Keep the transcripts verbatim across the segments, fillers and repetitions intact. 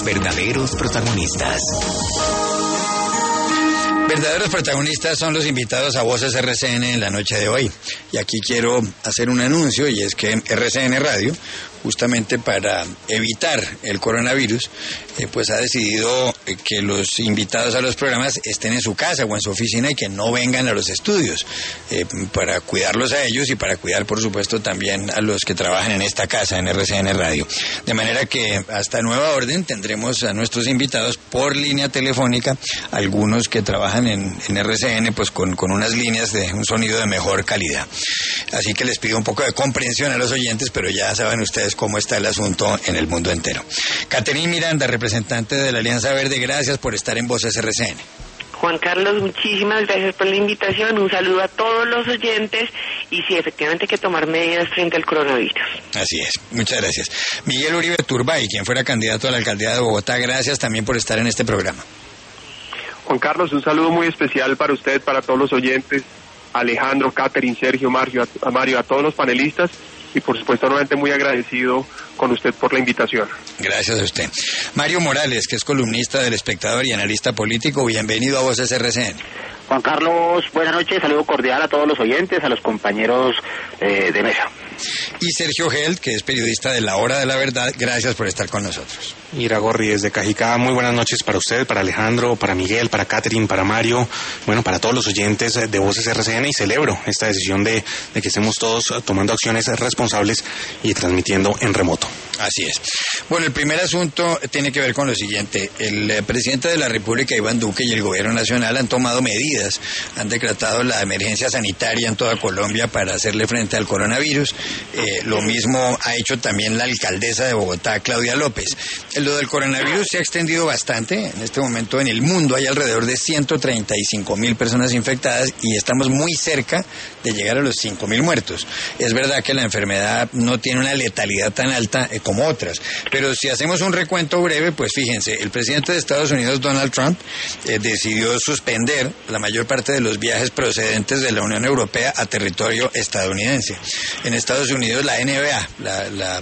Verdaderos protagonistas. Verdaderos protagonistas son los invitados a Voces R C N en la noche de hoy. Y aquí quiero hacer un anuncio, y es que R C N Radio, justamente para evitar el coronavirus, eh, pues ha decidido eh, que los invitados a los programas estén en su casa o en su oficina y que no vengan a los estudios, eh, para cuidarlos a ellos y para cuidar, por supuesto, también a los que trabajan en esta casa, en R C N Radio. De manera que hasta nueva orden tendremos a nuestros invitados por línea telefónica, algunos que trabajan en, en R C N pues con, con unas líneas de un sonido de mejor calidad. Así que les pido un poco de comprensión a los oyentes, pero ya saben ustedes cómo está el asunto en el mundo entero. Catherine Miranda, representante de la Alianza Verde, gracias por estar en Voces R C N. Juan Carlos, muchísimas gracias por la invitación, un saludo a todos los oyentes, y sí, efectivamente hay que tomar medidas frente al coronavirus. Así es, muchas gracias. Miguel Uribe Turbay, quien fuera candidato a la alcaldía de Bogotá, gracias también por estar en este programa. Juan Carlos, un saludo muy especial para usted, para todos los oyentes, Alejandro, Catherine, Sergio, Mario, a Mario, a todos los panelistas, y por supuesto nuevamente muy agradecido con usted por la invitación. Gracias a usted. Mario Morales, que es columnista del Espectador y analista político, bienvenido a Voces R C N. Juan Carlos, buenas noches, saludo cordial a todos los oyentes, a los compañeros eh, de mesa. Y Sergio Geld, que es periodista de La Hora de la Verdad, gracias por estar con nosotros. Iragorri, desde Cajicá, muy buenas noches para usted, para Alejandro, para Miguel, para Catherine, para Mario, bueno, para todos los oyentes de Voces R C N, y celebro esta decisión de, de que estemos todos tomando acciones responsables y transmitiendo en remoto. Así es. Bueno, el primer asunto tiene que ver con lo siguiente. El eh, presidente de la República, Iván Duque, y el gobierno nacional han tomado medidas, han decretado la emergencia sanitaria en toda Colombia para hacerle frente al coronavirus. Eh, lo mismo ha hecho también la alcaldesa de Bogotá, Claudia López. Lo del coronavirus se ha extendido bastante. En este momento en el mundo hay alrededor de ciento treinta y cinco mil personas infectadas y estamos muy cerca de llegar a los cinco mil muertos. Es verdad que la enfermedad no tiene una letalidad tan alta eh, como otras, pero si hacemos un recuento breve, pues fíjense, el presidente de Estados Unidos, Donald Trump, eh, decidió suspender la mayor parte de los viajes procedentes de la Unión Europea a territorio estadounidense. En Estados Unidos, la N B A, la, la,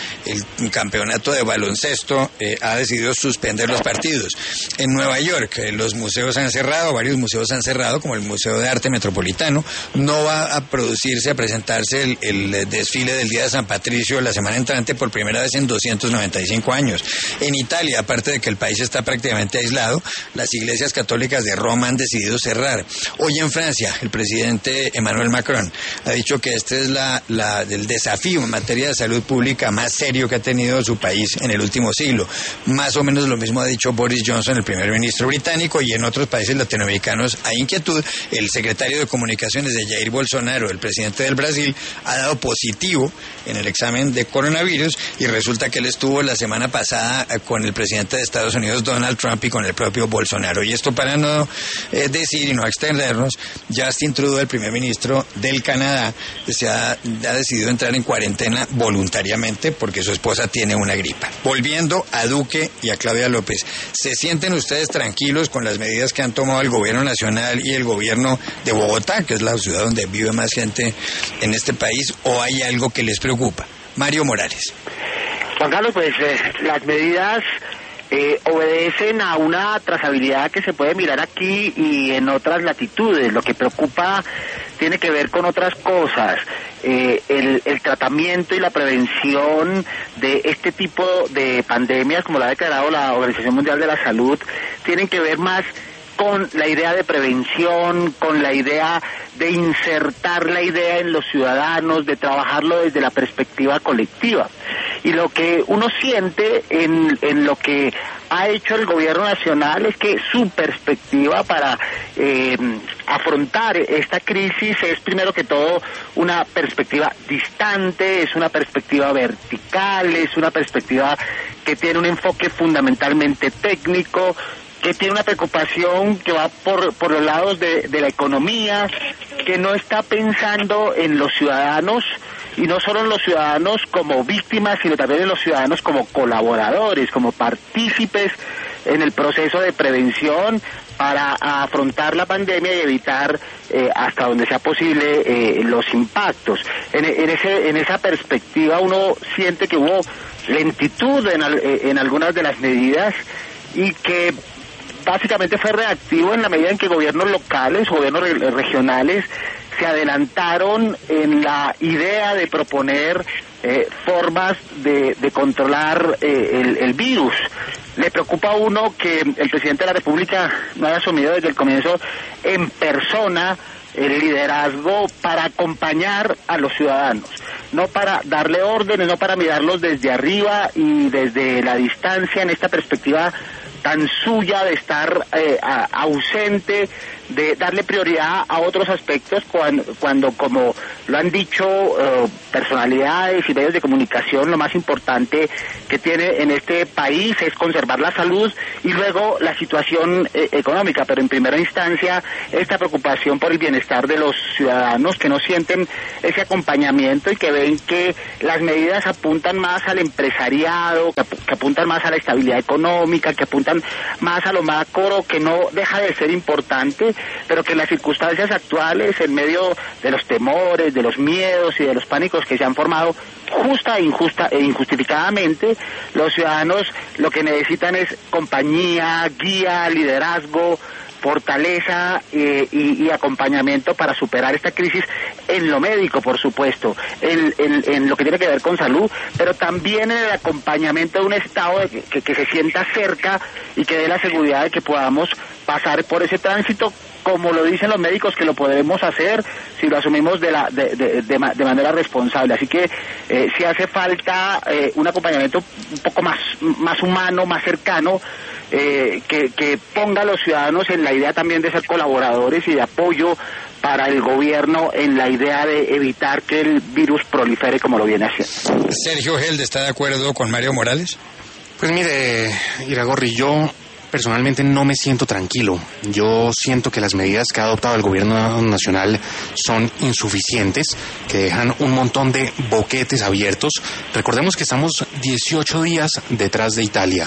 el campeonato de baloncesto, eh, ha decidido suspender los partidos. En Nueva York, eh, los museos han cerrado, varios museos han cerrado, como el Museo de Arte Metropolitano. No va a producirse, a presentarse el, el desfile del Día de San Patricio la semana entrante por primera vez en doscientos noventa y cinco años. En Italia, aparte de que el país está prácticamente aislado, las iglesias católicas de Roma han decidido cerrar. Hoy en Francia, el presidente Emmanuel Macron ha dicho que este es la, la, el desafío en materia de salud pública más serio que ha tenido su país en el último siglo. Más o menos lo mismo ha dicho Boris Johnson, el primer ministro británico, y en otros países latinoamericanos hay inquietud. El secretario de Comunicaciones de Jair Bolsonaro, el presidente del Brasil, ha dado positivo en el examen de coronavirus, y resulta que él estuvo la semana pasada con el presidente de Estados Unidos, Donald Trump, y con el propio Bolsonaro. Y esto, para no eh, decir y no extendernos, Justin Trudeau, el primer ministro del Canadá, se ha, ha decidido entrar en cuarentena voluntariamente porque su esposa tiene una gripa. Volviendo a Duque y a Claudia López, ¿se sienten ustedes tranquilos con las medidas que han tomado el gobierno nacional y el gobierno de Bogotá, que es la ciudad donde vive más gente en este país, o hay algo que les preocupa? Mario Morales. Juan Carlos, pues eh, las medidas eh, obedecen a una trazabilidad que se puede mirar aquí y en otras latitudes. Lo que preocupa tiene que ver con otras cosas. Eh, el, el tratamiento y la prevención de este tipo de pandemias, como lo ha declarado la Organización Mundial de la Salud, tienen que ver más con la idea de prevención, con la idea de insertar la idea en los ciudadanos, de trabajarlo desde la perspectiva colectiva. Y lo que uno siente en, en lo que ha hecho el gobierno nacional es que su perspectiva para eh, afrontar esta crisis es, primero que todo, una perspectiva distante, es una perspectiva vertical, es una perspectiva que tiene un enfoque fundamentalmente técnico, que tiene una preocupación que va por, por los lados de, de la economía, que no está pensando en los ciudadanos, y no solo en los ciudadanos como víctimas, sino también en los ciudadanos como colaboradores, como partícipes en el proceso de prevención para afrontar la pandemia y evitar eh, hasta donde sea posible eh, los impactos. En, en, ese, en esa perspectiva uno siente que hubo lentitud en, en algunas de las medidas y que básicamente fue reactivo en la medida en que gobiernos locales, gobiernos re- regionales se adelantaron en la idea de proponer eh, formas de, de controlar eh, el, el virus. Le preocupa a uno que el presidente de la República no haya asumido desde el comienzo en persona el liderazgo para acompañar a los ciudadanos, no para darle órdenes, no para mirarlos desde arriba y desde la distancia en esta perspectiva tan suya de estar eh, a, ausente, de darle prioridad a otros aspectos cuando, cuando como lo han dicho eh, personalidades y medios de comunicación, lo más importante que tiene en este país es conservar la salud y luego la situación eh, económica, pero en primera instancia esta preocupación por el bienestar de los ciudadanos que no sienten ese acompañamiento y que ven que las medidas apuntan más al empresariado, que, que apuntan más a la estabilidad económica, que apuntan más a lo macro, que no deja de ser importante, pero que en las circunstancias actuales, en medio de los temores, de los miedos y de los pánicos que se han formado justa e injusta e injustificadamente, los ciudadanos lo que necesitan es compañía, guía, liderazgo, fortaleza eh, y, y acompañamiento para superar esta crisis en lo médico, por supuesto, en, en, en lo que tiene que ver con salud, pero también en el acompañamiento de un Estado de que, que, que se sienta cerca y que dé la seguridad de que podamos pasar por ese tránsito, como lo dicen los médicos, que lo podremos hacer si lo asumimos de, la, de, de, de, de manera responsable. Así que eh, si hace falta eh, un acompañamiento un poco más, más humano, más cercano, eh, que, que ponga a los ciudadanos en la idea también de ser colaboradores y de apoyo para el gobierno en la idea de evitar que el virus prolifere como lo viene haciendo. Sergio Held, ¿está de acuerdo con Mario Morales? Pues mire, Iragorri, yo personalmente no me siento tranquilo. Yo siento que las medidas que ha adoptado el gobierno nacional son insuficientes, que dejan un montón de boquetes abiertos. Recordemos que estamos dieciocho días detrás de Italia.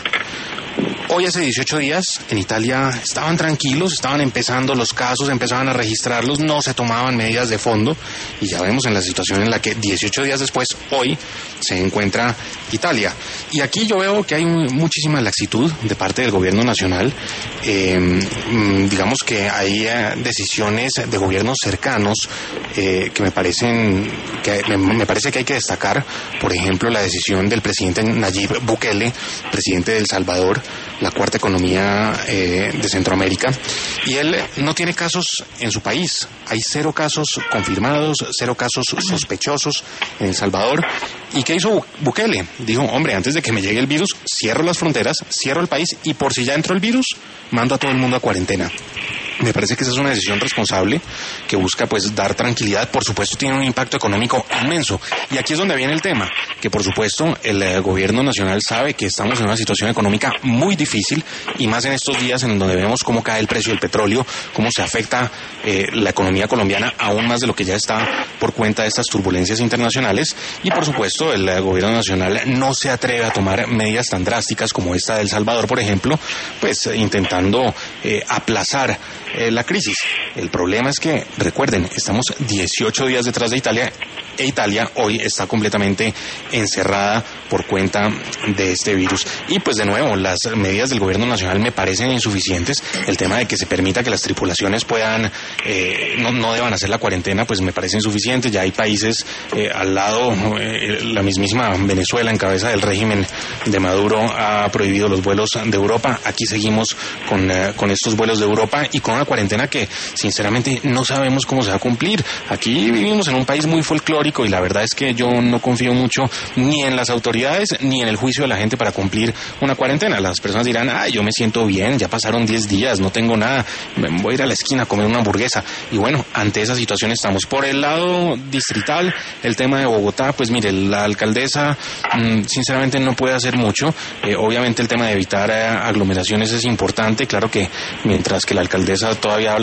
Hoy hace dieciocho días en Italia estaban tranquilos, estaban empezando los casos, empezaban a registrarlos, no se tomaban medidas de fondo y ya vemos en la situación en la que dieciocho días después, hoy, se encuentra Italia. Y aquí yo veo que hay muchísima laxitud de parte del gobierno nacional. Eh, digamos que hay eh, decisiones de gobiernos cercanos eh, que me parecen que me, me parece que hay que destacar. Por ejemplo, la decisión del presidente Nayib Bukele, presidente de El Salvador, la cuarta economía eh, de Centroamérica, y él no tiene casos en su país. Hay cero casos confirmados, cero casos sospechosos en El Salvador. ¿Y qué hizo Bukele? Dijo, hombre, antes de que me llegue el virus, cierro las fronteras, cierro el país, y por si ya entró el virus, mando a todo el mundo a cuarentena. Me parece que esa es una decisión responsable que busca pues dar tranquilidad. Por supuesto tiene un impacto económico inmenso, y aquí es donde viene el tema, que por supuesto el eh, gobierno nacional sabe que estamos en una situación económica muy difícil, y más en estos días en donde vemos cómo cae el precio del petróleo, cómo se afecta eh, la economía colombiana aún más de lo que ya está por cuenta de estas turbulencias internacionales. Y por supuesto el eh, gobierno nacional no se atreve a tomar medidas tan drásticas como esta de El Salvador, por ejemplo, pues eh, intentando eh, aplazar Eh, la crisis. El problema es que, recuerden, estamos dieciocho días detrás de Italia, e Italia hoy está completamente encerrada por cuenta de este virus. Y pues de nuevo, las medidas del gobierno nacional me parecen insuficientes. El tema de que se permita que las tripulaciones puedan, eh, no, no deban hacer la cuarentena, pues me parece insuficiente. Ya hay países eh, al lado, eh, la mismísima Venezuela, en cabeza del régimen de Maduro, ha prohibido los vuelos de Europa. Aquí seguimos con, eh, con estos vuelos de Europa y con una cuarentena que sinceramente no sabemos cómo se va a cumplir. Aquí vivimos en un país muy folclórico y la verdad es que yo no confío mucho ni en las autoridades ni en el juicio de la gente para cumplir una cuarentena. Las personas dirán, ah, yo me siento bien, ya pasaron diez días, no tengo nada, voy a ir a la esquina a comer una hamburguesa. Y bueno, ante esa situación estamos. Por el lado distrital, el tema de Bogotá, pues mire, la alcaldesa mmm, sinceramente no puede hacer mucho. Eh, obviamente el tema de evitar eh, aglomeraciones es importante. Claro que mientras que la alcaldesa todavía habla de las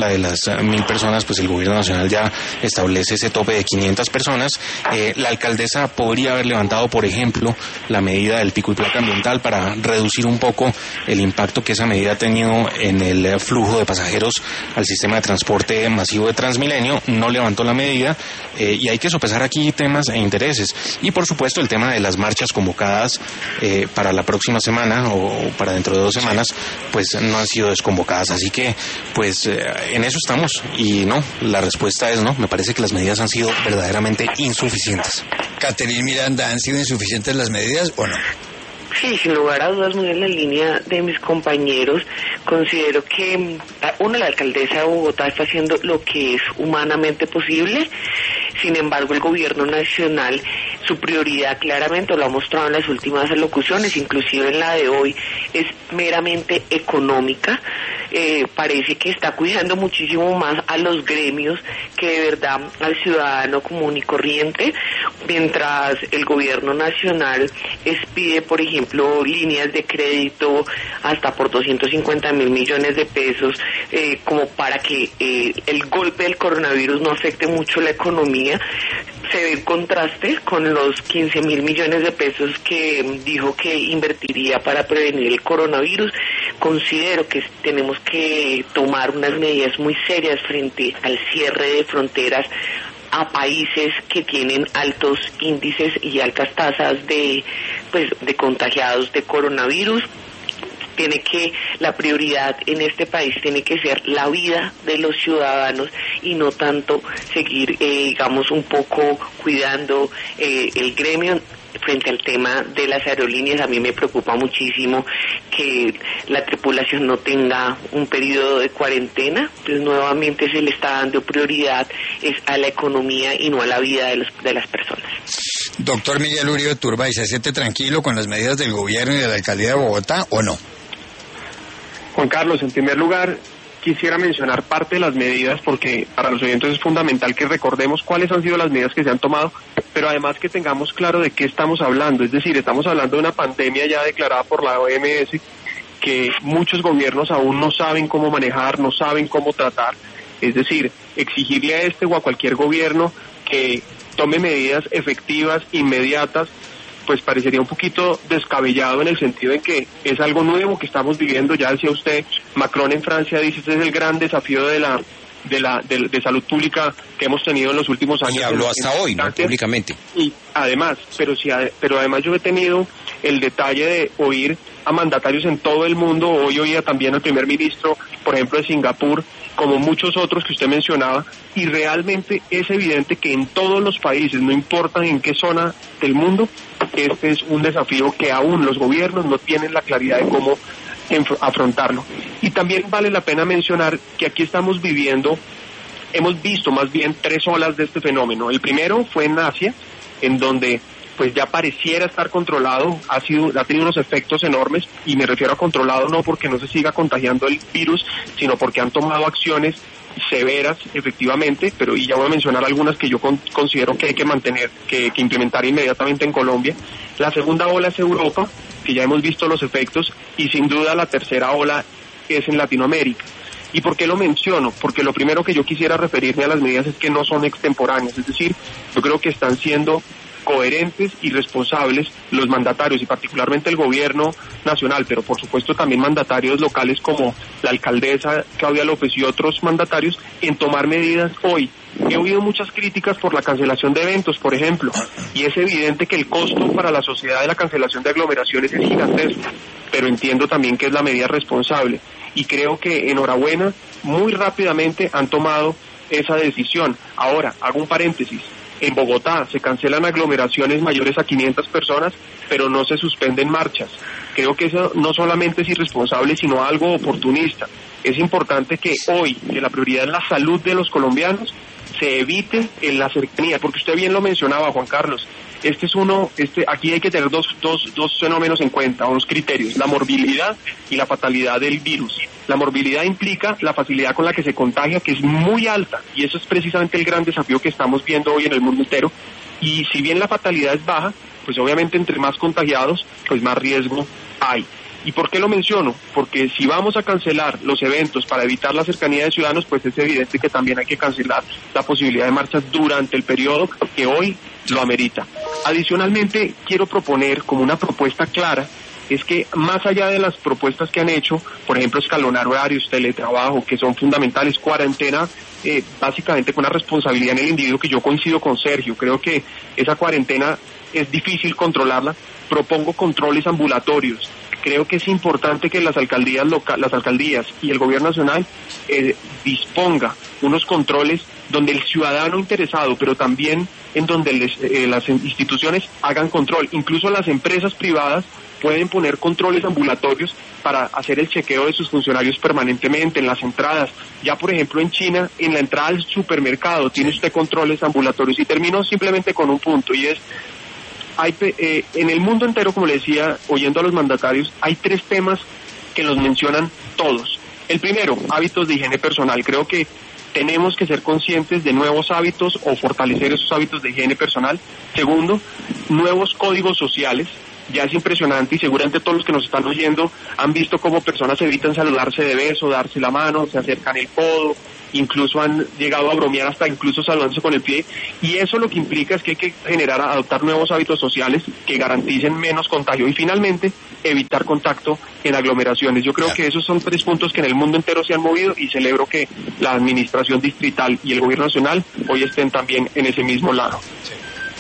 mil personas, pues el gobierno nacional ya establece ese tope de quinientas personas. Eh, la alcaldesa podría haber levantado, por ejemplo, la medida del pico y placa ambiental para reducir un poco el impacto que esa medida ha tenido en el flujo de pasajeros al sistema de transporte masivo de Transmilenio. No levantó la medida eh, y hay que sopesar aquí temas e intereses. Y por supuesto el tema de las marchas convocadas eh, para la próxima semana o para dentro de dos semanas, pues no han sido desconvocadas. Así que pues eh, en eso estamos y no, la respuesta es no. Me parece que las medidas han sido verdaderamente insuficientes. Catherine Miranda, ¿han sido insuficientes las medidas o no? Sí, sin lugar a dudas, muy en la línea de mis compañeros. Considero que, una, la alcaldesa de Bogotá está haciendo lo que es humanamente posible. Sin embargo, el gobierno nacional, su prioridad claramente lo ha mostrado en las últimas alocuciones, inclusive en la de hoy, es meramente económica. Eh, parece que está cuidando muchísimo más a los gremios que de verdad al ciudadano común y corriente, mientras el gobierno nacional expide, por ejemplo, líneas de crédito hasta por doscientos cincuenta mil millones de pesos, eh, como para que eh, el golpe del coronavirus no afecte mucho la economía. Se ve el contraste con los quince mil millones de pesos que dijo que invertiría para prevenir el coronavirus. Considero que tenemos que tomar unas medidas muy serias frente al cierre de fronteras a países que tienen altos índices y altas tasas de pues de contagiados de coronavirus. Tiene que, la prioridad en este país tiene que ser la vida de los ciudadanos y no tanto seguir, eh, digamos, un poco cuidando eh, el gremio. Frente al tema de las aerolíneas, a mí me preocupa muchísimo que la tripulación no tenga un periodo de cuarentena, pues nuevamente se le está dando prioridad es a la economía y no a la vida de, los, de las personas. Doctor Miguel Uribe Turbay, ¿se siente tranquilo con las medidas del gobierno y de la alcaldía de Bogotá o no? Juan Carlos, en primer lugar, quisiera mencionar parte de las medidas porque para los oyentes es fundamental que recordemos cuáles han sido las medidas que se han tomado, pero además que tengamos claro de qué estamos hablando. Es decir, estamos hablando de una pandemia ya declarada por la O M S que muchos gobiernos aún no saben cómo manejar, no saben cómo tratar. Es decir, exigirle a este o a cualquier gobierno que tome medidas efectivas, inmediatas, pues parecería un poquito descabellado en el sentido en que es algo nuevo que estamos viviendo. Ya decía usted, Macron en Francia dice este es el gran desafío de la de la de, de salud pública que hemos tenido en los últimos años. Y habló hasta hoy, ¿no? Públicamente. Y además, pero si pero además yo he tenido el detalle de oír a mandatarios en todo el mundo. Hoy oía también al primer ministro, por ejemplo, de Singapur, como muchos otros que usted mencionaba, y realmente es evidente que en todos los países, no importa en qué zona del mundo, este es un desafío que aún los gobiernos no tienen la claridad de cómo afrontarlo. Y también vale la pena mencionar que aquí estamos viviendo, hemos visto más bien tres olas de este fenómeno. El primero fue en Asia, en donde pues ya pareciera estar controlado, ha sido, ha tenido unos efectos enormes, y me refiero a controlado no porque no se siga contagiando el virus, sino porque han tomado acciones severas, efectivamente, pero y ya voy a mencionar algunas que yo con, considero que hay que mantener, que, que implementar inmediatamente en Colombia. La segunda ola es Europa, que ya hemos visto los efectos, y sin duda la tercera ola es en Latinoamérica. ¿Y por qué lo menciono? Porque lo primero que yo quisiera referirme a las medidas es que no son extemporáneas, es decir, yo creo que están siendo coherentes y responsables los mandatarios, y particularmente el gobierno nacional, pero por supuesto también mandatarios locales como la alcaldesa Claudia López y otros mandatarios, en tomar medidas hoy. He oído muchas críticas por la cancelación de eventos, por ejemplo, y es evidente que el costo para la sociedad de la cancelación de aglomeraciones es gigantesco, pero entiendo también que es la medida responsable, y creo que enhorabuena, muy rápidamente han tomado esa decisión. Ahora, hago un paréntesis. En Bogotá se cancelan aglomeraciones mayores a quinientas personas, pero no se suspenden marchas. Creo que eso no solamente es irresponsable, sino algo oportunista. Es importante que hoy, que la prioridad es la salud de los colombianos, se evite en la cercanía, porque usted bien lo mencionaba, Juan Carlos. Este es uno, este, aquí hay que tener dos, dos, dos fenómenos en cuenta, dos criterios, la morbilidad y la fatalidad del virus. La morbilidad implica la facilidad con la que se contagia, que es muy alta, y eso es precisamente el gran desafío que estamos viendo hoy en el mundo entero. Y si bien la fatalidad es baja, pues obviamente entre más contagiados, pues más riesgo hay. ¿Y por qué lo menciono? Porque si vamos a cancelar los eventos para evitar la cercanía de ciudadanos, pues es evidente que también hay que cancelar la posibilidad de marchas durante el periodo que hoy lo amerita. Adicionalmente, quiero proponer como una propuesta clara, es que más allá de las propuestas que han hecho, por ejemplo, escalonar horarios, teletrabajo, que son fundamentales, cuarentena, eh, básicamente con una responsabilidad en el individuo, que yo coincido con Sergio, creo que esa cuarentena es difícil controlarla, propongo controles ambulatorios. Creo que es importante que las alcaldías loca- las alcaldías y el gobierno nacional eh, disponga unos controles donde el ciudadano interesado, pero también en donde les, eh, las instituciones hagan control. Incluso las empresas privadas pueden poner controles ambulatorios para hacer el chequeo de sus funcionarios permanentemente en las entradas. Ya, por ejemplo, en China, en la entrada al supermercado tiene usted controles ambulatorios. Y termino simplemente con un punto, y es, hay, eh, en el mundo entero, como le decía, oyendo a los mandatarios, hay tres temas que los mencionan todos. El primero, hábitos de higiene personal. Creo que tenemos que ser conscientes de nuevos hábitos o fortalecer esos hábitos de higiene personal. Segundo, nuevos códigos sociales. Ya es impresionante y seguramente todos los que nos están oyendo han visto cómo personas evitan saludarse de beso, darse la mano, se acercan el codo, incluso han llegado a bromear hasta incluso saludándose con el pie, y eso lo que implica es que hay que generar, adoptar nuevos hábitos sociales que garanticen menos contagio y finalmente evitar contacto en aglomeraciones. Yo creo claro. que esos son tres puntos que en el mundo entero se han movido y celebro que la administración distrital y el gobierno nacional hoy estén también en ese mismo lado. Sí.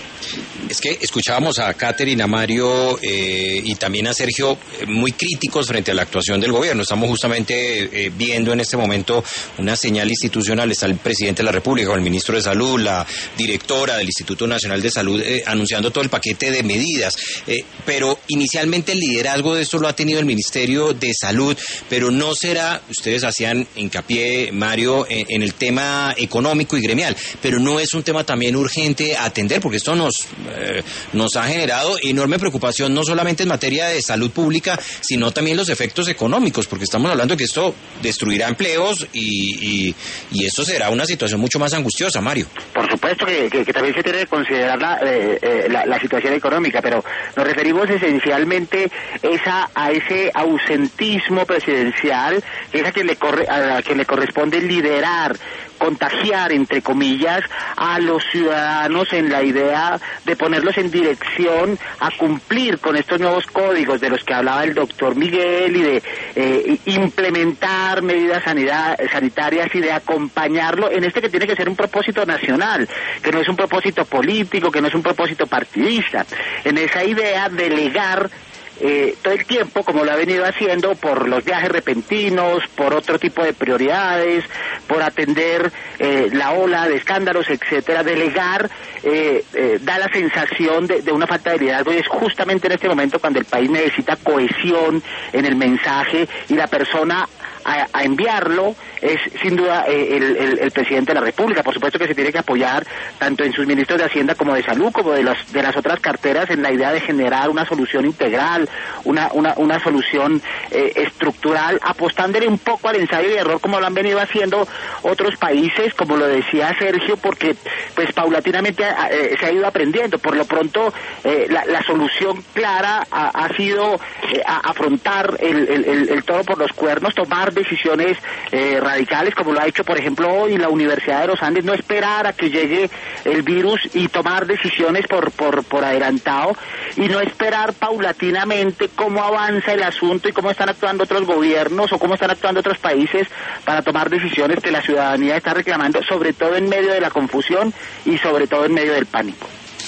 Es que escuchábamos a Catherine, a Mario eh, y también a Sergio eh, muy críticos frente a la actuación del gobierno. Estamos justamente eh, viendo en este momento una señal institucional. Está el presidente de la República, o el ministro de Salud, la directora del Instituto Nacional de Salud eh, anunciando todo el paquete de medidas. Eh, pero inicialmente el liderazgo de esto lo ha tenido el Ministerio de Salud, pero no será, ustedes hacían hincapié, Mario, en, en el tema económico y gremial, pero no es un tema también urgente a atender, porque esto nos... Eh, nos ha generado enorme preocupación, no solamente en materia de salud pública, sino también los efectos económicos, porque estamos hablando de que esto destruirá empleos y, y, y esto será una situación mucho más angustiosa, Mario. Por supuesto que, que, que también se tiene que considerar la, eh, eh, la, la situación económica, pero nos referimos esencialmente esa, a ese ausentismo presidencial, que es a quien le, corre, a quien le corresponde liderar, contagiar, entre comillas, a los ciudadanos en la idea de ponerlos en dirección a cumplir con estos nuevos códigos de los que hablaba el doctor Miguel y de eh, implementar medidas sanidad, sanitarias y de acompañarlo en este que tiene que ser un propósito nacional, que no es un propósito político, que no es un propósito partidista, en esa idea de delegar Eh, todo el tiempo, como lo ha venido haciendo, por los viajes repentinos, por otro tipo de prioridades, por atender eh, la ola de escándalos, etcétera. Delegar eh, eh, da la sensación de, de una falta de liderazgo, y es justamente en este momento cuando el país necesita cohesión en el mensaje, y la persona a, a enviarlo es sin duda eh, el, el, el presidente de la República. Por supuesto que se tiene que apoyar tanto en sus ministros de Hacienda como de Salud, como de, los, de las otras carteras, en la idea de generar una solución integral, una una, una solución eh, estructural, apostándole un poco al ensayo y error, como lo han venido haciendo otros países, como lo decía Sergio, porque pues paulatinamente eh, se ha ido aprendiendo. Por lo pronto eh, la, la solución clara ha, ha sido eh, a afrontar el, el, el, el toro por los cuernos, tomar decisiones eh, radicales, como lo ha hecho por ejemplo hoy la Universidad de los Andes, no esperar a que llegue el virus y tomar decisiones por, por, por adelantado, y no esperar paulatinamente cómo avanza el asunto y cómo están actuando otros gobiernos o cómo están actuando otros países para tomar decisiones que la ciudadanía está reclamando, sobre todo en medio de la confusión y sobre todo en medio del pánico.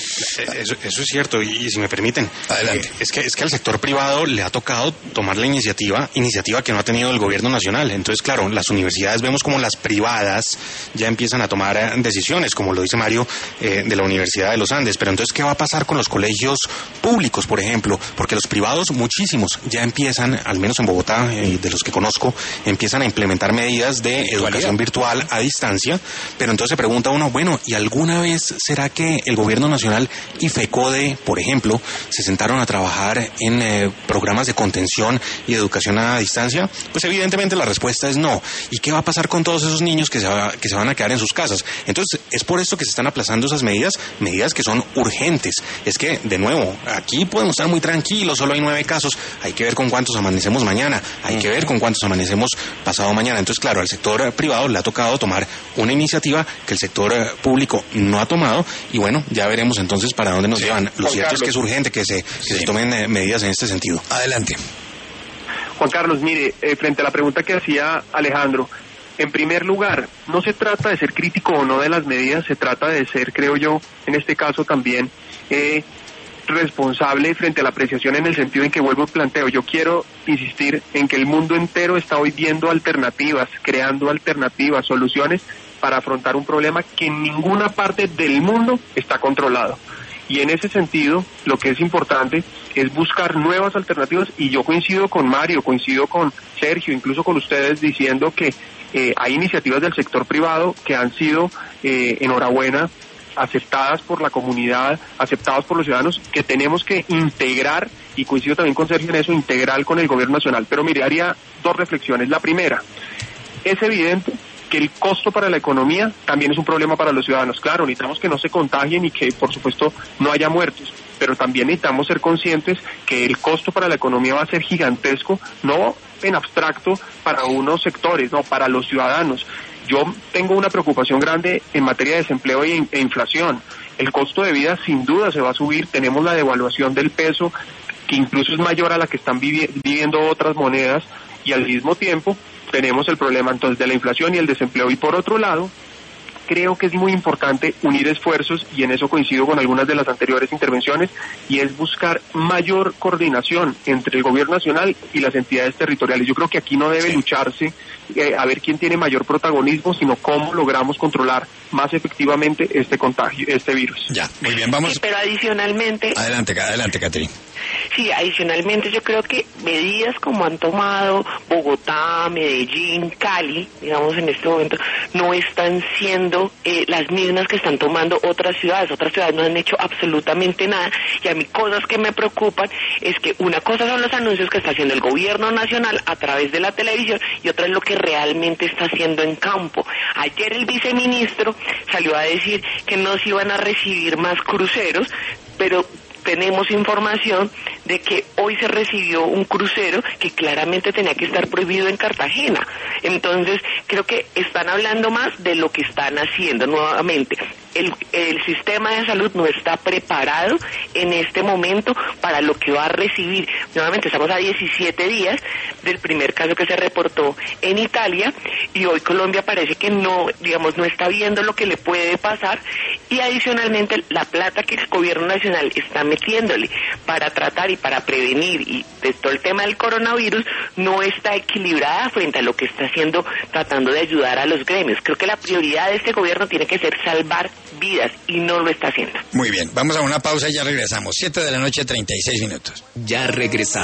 Eso, eso es cierto, y, y si me permiten, adelante. Eh, es que es que al sector privado le ha tocado tomar la iniciativa, iniciativa que no ha tenido el gobierno nacional. Entonces, claro, las universidades vemos como las privadas ya empiezan a tomar eh, decisiones, como lo dice Mario, eh, de la Universidad de los Andes. Pero entonces, ¿qué va a pasar con los colegios públicos, por ejemplo? Porque los privados, muchísimos, ya empiezan, al menos en Bogotá, eh, de los que conozco, empiezan a implementar medidas de educación virtual a distancia. Pero entonces se pregunta uno, bueno, ¿y alguna vez será que el gobierno nacional Nacional y FECODE, por ejemplo, se sentaron a trabajar en eh, programas de contención y educación a distancia? Pues evidentemente la respuesta es no. ¿Y qué va a pasar con todos esos niños que se, va, que se van a quedar en sus casas? Entonces, es por esto que se están aplazando esas medidas, medidas que son urgentes. Es que, de nuevo, aquí podemos estar muy tranquilos, solo hay nueve casos, hay que ver con cuántos amanecemos mañana, hay que ver con cuántos amanecemos pasado mañana. Entonces, claro, al sector privado le ha tocado tomar una iniciativa que el sector público no ha tomado, y bueno, ya veremos entonces para dónde nos sí. llevan. Lo Juan cierto Carlos. es que es urgente que se, que sí. se tomen eh, medidas en este sentido. Adelante. Juan Carlos, mire, eh, frente a la pregunta que hacía Alejandro, en primer lugar, no se trata de ser crítico o no de las medidas, se trata de ser, creo yo, en este caso también, eh, responsable frente a la apreciación, en el sentido en que vuelvo y planteo, yo quiero insistir en que el mundo entero está hoy viendo alternativas, creando alternativas, soluciones para afrontar un problema que en ninguna parte del mundo está controlado. Y en ese sentido, lo que es importante es buscar nuevas alternativas, y yo coincido con Mario, coincido con Sergio, incluso con ustedes, diciendo que eh, hay iniciativas del sector privado que han sido, eh, enhorabuena, aceptadas por la comunidad, aceptadas por los ciudadanos, que tenemos que integrar, y coincido también con Sergio en eso, integrar con el gobierno nacional. Pero mire, haría dos reflexiones. La primera, es evidente que el costo para la economía también es un problema para los ciudadanos. Claro, necesitamos que no se contagien y que, por supuesto, no haya muertos, pero también necesitamos ser conscientes que el costo para la economía va a ser gigantesco, no en abstracto para unos sectores, no, para los ciudadanos. Yo tengo una preocupación grande en materia de desempleo e, e inflación. El costo de vida sin duda se va a subir, tenemos la devaluación del peso, que incluso es mayor a la que están vivi- viviendo otras monedas, y al mismo tiempo tenemos el problema entonces de la inflación y el desempleo. Y por otro lado, creo que es muy importante unir esfuerzos, y en eso coincido con algunas de las anteriores intervenciones, y es buscar mayor coordinación entre el gobierno nacional y las entidades territoriales. Yo creo que aquí no debe sí. lucharse eh, a ver quién tiene mayor protagonismo, sino cómo logramos controlar más efectivamente este contagio, este virus. Ya, muy bien, vamos. Sí, pero adicionalmente... Adelante, adelante, Catherine. Sí, adicionalmente yo creo que medidas como han tomado Bogotá, Medellín, Cali, digamos en este momento, no están siendo eh, las mismas que están tomando otras ciudades. Otras ciudades no han hecho absolutamente nada, y a mí cosas que me preocupan es que una cosa son los anuncios que está haciendo el gobierno nacional a través de la televisión, y otra es lo que realmente está haciendo en campo. Ayer el viceministro salió a decir que no se iban a recibir más cruceros, pero tenemos información de que hoy se recibió un crucero que claramente tenía que estar prohibido en Cartagena. Entonces, creo que están hablando más de lo que están haciendo. Nuevamente, el, el sistema de salud no está preparado en este momento para lo que va a recibir. Nuevamente, estamos a diecisiete días del primer caso que se reportó en Italia, y hoy Colombia parece que no, digamos, no está viendo lo que le puede pasar, y adicionalmente la plata que el gobierno nacional está metiéndole para tratar y para prevenir y de todo el tema del coronavirus no está equilibrada frente a lo que está haciendo, tratando de ayudar a los gremios. Creo que la prioridad de este gobierno tiene que ser salvar vidas, y no lo está haciendo. Muy bien, vamos a una pausa y ya regresamos. Siete de la noche, treinta y seis minutos. Ya regresamos.